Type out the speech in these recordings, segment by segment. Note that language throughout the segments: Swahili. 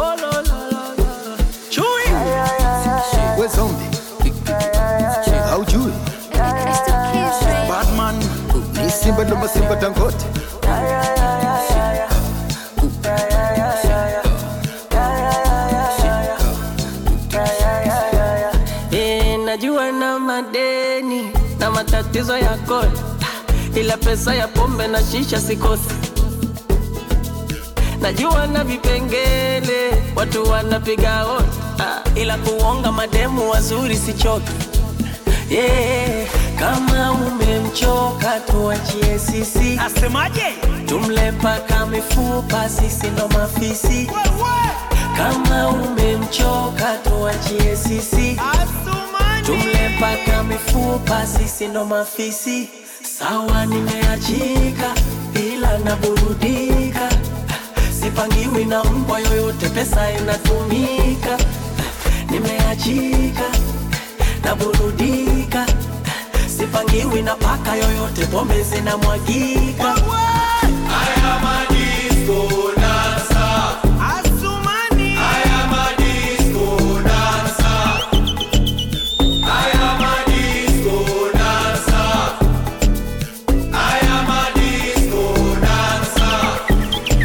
Oh la la la la. Chewy. We zombie. Haujui. Batman. Ni simba ndo masimba tangote. Najua na madeni na matatizo ya kodi, ila pesa ya pombe na shisha sikosi. Najua na vipengele watu wanapiga hodi, ila kuonga mademu wazuri sichoki. Yeah, kama umemchoka tuachie sisi. Asemaje? Tumle paka mifupa sisi ndo mafisi. Kama umemchoka tuachie sisi. Tumle paka mifupa sisi ndo mafisi. Sawa nimeachika ila naburudika. Sipangiwi na mbwa yoyote, pesa inatumika. Nimeachika naburudika. Sipangiwi na paka yoyote, pombe zinamwagika. I am a disco dancer. Asumani. I am a disco dancer. I am a disco dancer. I am a disco dancer.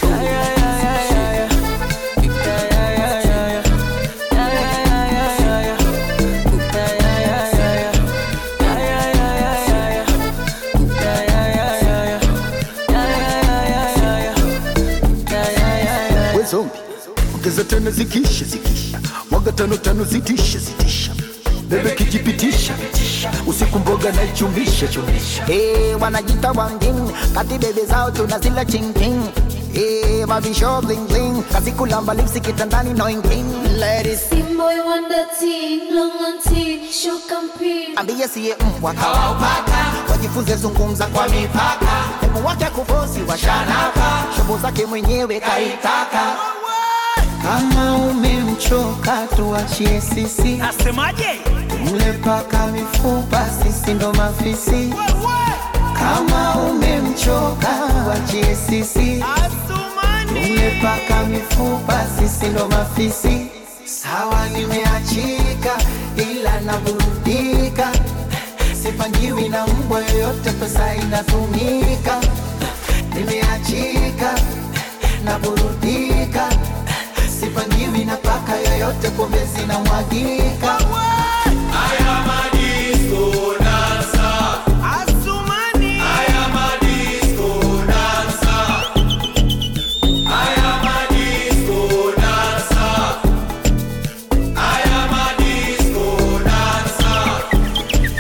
We zombie. Ongeza tena zikisha. Mwaga tano zitisha. Bebe kijipitisha. Usiku mboga na ichumisha. Wanajita wangin, kati bebe zao tunazila ching-ching. Mavisho bling-bling, kazi kulamba lipsi kitandani noing-king. Ladies, Boy wonder teen, long on teen, show campaign. ambie siye mbwa kawaupaka, wajifunze zungumza kwa mipaka. Hebu wake kufosi washanaka, shobo zake mwenyewe kaitaka. Kama umemchoka tuachie sisi. Asemaje? Tumle paka mifupa sisi ndo mafisi. Kama umemchoka tuachie sisi. Asumani. Tumle paka mifupa sisi ndo mafisi. Sawa nimeachika ila naburudika. Sipangiwi na mbwa yoyote, pesa inatumika. Nimeachika naburudika. Sipangiwi na paka yoyote, pombe zinamwagika. I am a disco dancer. Asumani. I am a disco dancer. I am a disco dancer. I am a disco dancer.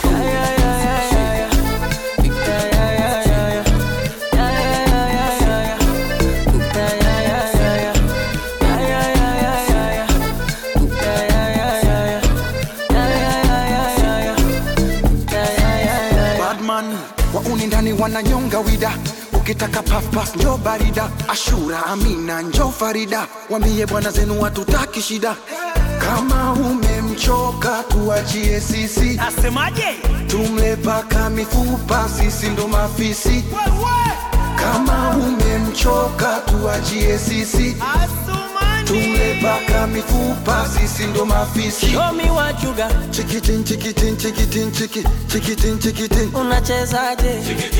Badman. Wauni ndani wananyonga wida. Ukitaka puff njo barida. Ashura Amina njo Farida. Wambie bwana zenu watutaki shida. Kama umemchoka tuachie sisi. Asemaje? Tumle paka mifupa sisi ndo mafisi. Kama umemchoka tuachie sisi. Asumani. Tumle paka mifupa sisi ndo mafisi. Show me what you got. Chikitin. Unachezaje?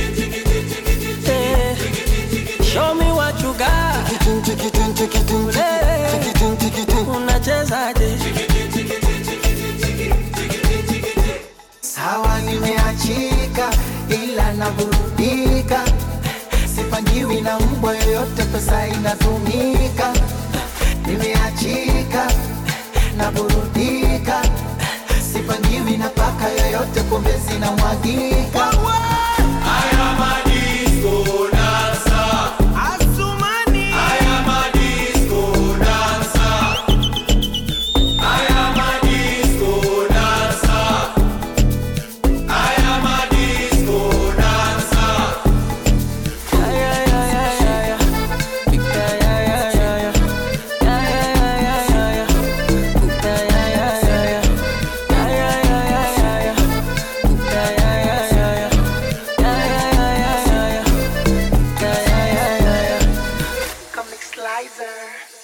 Show me what you got. Unachezaje? Sawa nimeachika ila naburudika. Sipangiwi na mbwa yoyote, pesa inatumika. Nimeachika naburudika. Sipangiwi na paka yoyote, pombe zinamwagika. I am a disco dancer. Asumani. I am a disco dancer. I am a disco dancer. I am a disco dancer. Comic Slicer.